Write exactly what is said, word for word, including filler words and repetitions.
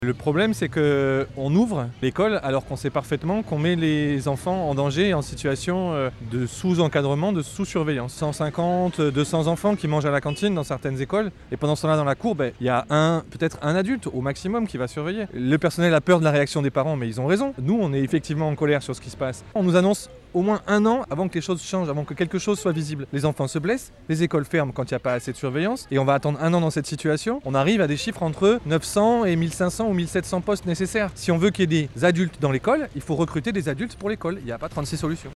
Le problème, c'est qu'on ouvre l'école alors qu'on sait parfaitement qu'on met les enfants en danger et en situation de sous-encadrement, de sous-surveillance. cent cinquante, deux cents enfants qui mangent à la cantine dans certaines écoles et pendant ce temps-là dans la cour, ben, il y a un, peut-être un adulte au maximum qui va surveiller. Le personnel a peur de la réaction des parents, mais ils ont raison. Nous, on est effectivement en colère sur ce qui se passe. On nous annonce au moins un an avant que les choses changent, avant que quelque chose soit visible. Les enfants se blessent, les écoles ferment quand il n'y a pas assez de surveillance et on va attendre un an dans cette situation. On arrive à des chiffres entre neuf cents et mille cinq cents ou mille sept cents postes nécessaires. Si on veut qu'il y ait des adultes dans l'école, il faut recruter des adultes pour l'école. Il n'y a pas trente-six solutions.